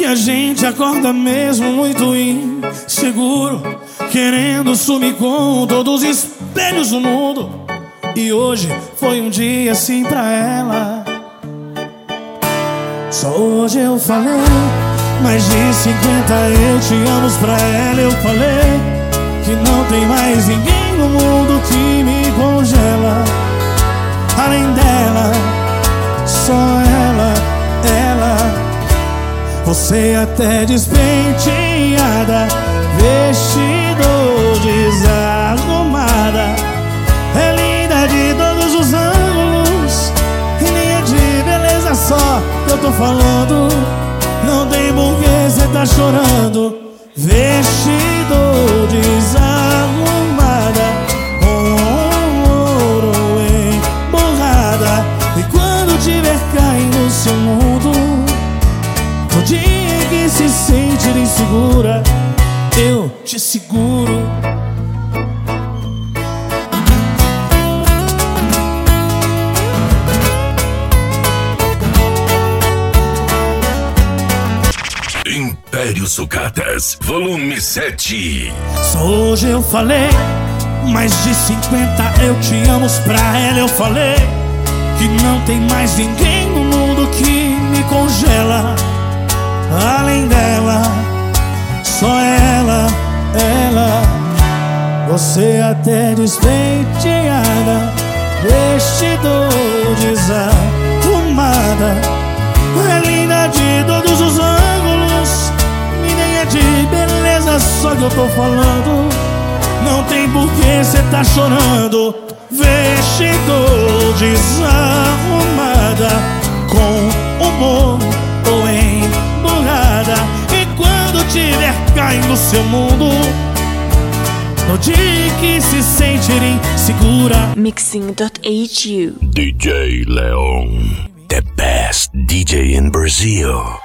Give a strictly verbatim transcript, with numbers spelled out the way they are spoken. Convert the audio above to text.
a gente acorda mesmo muito inseguro, querendo sumir com todos os espelhos do mundo. E hoje foi um dia assim pra ela. Só hoje eu falei mais de cinquenta eu te amo pra ela. Eu falei que não tem mais ninguém no mundo que me congela. Além dela, só ela, ela. Você até despenteada, vestido desarrumada, é linda de todos os ângulos, e nem é de beleza só que eu tô falando. Não tem porquê cê tá chorando. Vestido desarrumada, com ouro emborrada. E quando tiver caindo no seu mundo, no dia em que se sentir insegura, eu te seguro. Império Sucatas, volume sete. Só hoje eu falei mais de cinquenta eu te amo pra ela. Eu falei que não tem mais ninguém no mundo que me congela. Além dela, só ela, ela. Você até despenteada, vestido desarrumada, é linda de todos os ângulos, e nem é de beleza só que eu tô falando. Não tem porquê cê tá chorando. Vestido desarrumada, com humor ou emburrada. E quando tiver caindo no seu mundo, no dia que se sentir insegura. Mixing dot H U D J Leon, the best D J in Brazil.